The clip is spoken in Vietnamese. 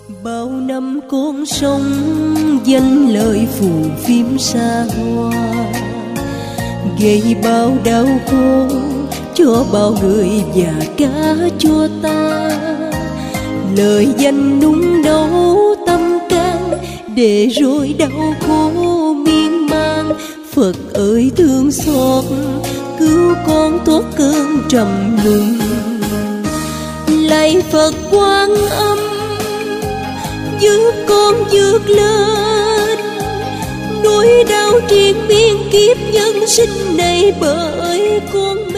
Bao năm con sống danh lời phù phiếm xa hoa, gây bao đau khổ cho bao người và cả cho ta. Lời danh nung nấu tâm can, để rồi đau khổ miên man. Phật ơi thương xót, cứu con thoát cơn trầm luân. Lạy Phật Quan Âm, giúp con vượt lên nỗi đau triền miên kiếp nhân sinh này, bởi con